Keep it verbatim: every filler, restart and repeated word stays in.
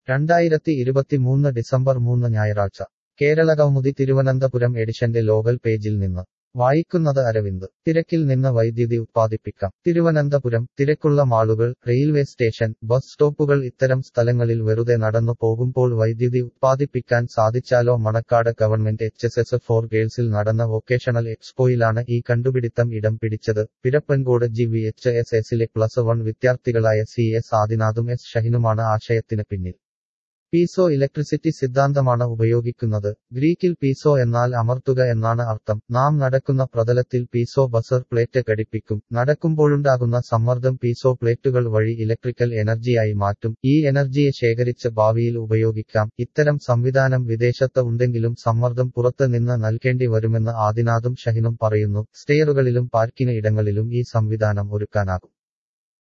രണ്ടായിരത്തി ഇരുപത്തിമൂന്ന് ഡിസംബർ മൂന്ന് ഞായറാഴ്ച കേരളകൗമുദി തിരുവനന്തപുരം എഡിഷന്റെ ലോകൽ പേജിൽ നിന്ന് വായിക്കുന്നത് അരവിന്ദ് തിരക്കിൽ നിന്ന് വൈദ്യുതി ഉത്പാദിപ്പിക്കാം തിരുവനന്തപുരം തിരക്കുള്ള മാളുകൾ റെയിൽവേ സ്റ്റേഷൻ ബസ് സ്റ്റോപ്പുകൾ ഇത്തരം സ്ഥലങ്ങളിൽ വെറുതെ നടന്നു പോകുമ്പോൾ വൈദ്യുതി ഉത്പാദിപ്പിക്കാൻ സാധിച്ചാലോ Manacaud government H S S for ഗേൾസിൽ നടന്ന വൊക്കേഷണൽ എക്സ്പോയിലാണ് ഈ കണ്ടുപിടിത്തം ഇടം പിടിച്ചത് Pirappancode G V H S എസിലെ പ്ലസ് വൺ വിദ്യാർത്ഥികളായ സി എസ് ആദിനാഥും എസ് ഷഹിനുമാണ് ആശയത്തിന് പിന്നിൽ പീസോ ഇലക്ട്രിസിറ്റി സിദ്ധാന്തമാണ് ഉപയോഗിക്കുന്നത് ഗ്രീക്കിൽ പീസോ എന്നാൽ അമർത്തുക എന്നാണ് അർത്ഥം നാം നടക്കുന്ന പ്രതലത്തിൽ പീസോ ബസർ പ്ലേറ്റ് ഘടിപ്പിക്കും നടക്കുമ്പോഴുണ്ടാകുന്ന സമ്മർദ്ദം പീസോ പ്ലേറ്റുകൾ വഴി ഇലക്ട്രിക്കൽ എനർജിയായി മാറ്റും ഈ എനർജിയെ ശേഖരിച്ച് ഭാവിയിൽ ഉപയോഗിക്കാം ഇത്തരം സംവിധാനം വിദേശത്ത് ഉണ്ടെങ്കിലും സമ്മർദ്ദം പുറത്ത് നിന്ന് നൽകേണ്ടി വരുമെന്ന് ആദിനാഥും ഷഹിനും പറയുന്നു സ്റ്റെയറുകളിലും പാർക്കിംഗ് ഇടങ്ങളിലും ഈ സംവിധാനം ഒരുക്കാനാകും